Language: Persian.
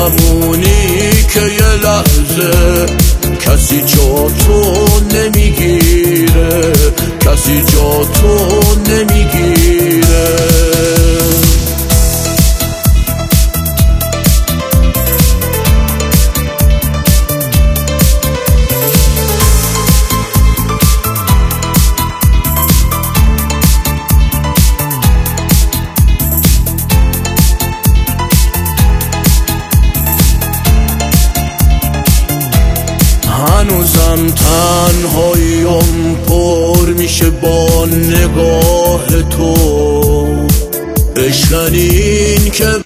همونی که یه لحظه کسی جا تو نمیگیره، کسی جا تو نمیگیره. هنوزم تنهاییم پر میشه با نگاه تو، بشکن این که